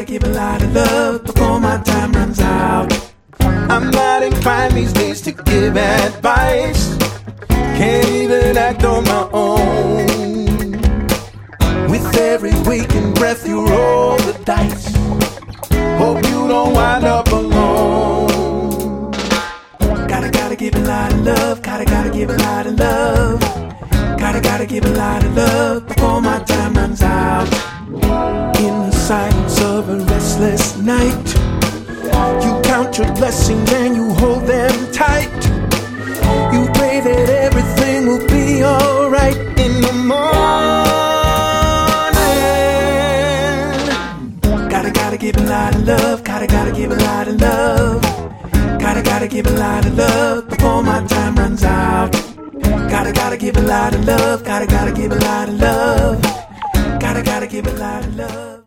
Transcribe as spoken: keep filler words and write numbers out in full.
gotta give a lot of love before my time runs out. I'm not inclined these days to give advice. Can't even act on my own. With every waking breath you roll the dice. Hope you don't wind up alone. Gotta, gotta give a lot of love. Gotta, gotta give a lot of love. Gotta, gotta give a lot of love before my time runs out. In the silence of a restless night, you count your blessings and you hold them tight. You pray that everything will be alright in the morning. Gotta, gotta give a lot of love. Gotta, gotta give a lot of love. Gotta, gotta give a lot of love before my time runs out. Gotta, gotta give a lot of love. Gotta, gotta give a lot of love. Gotta, gotta give a lot of love.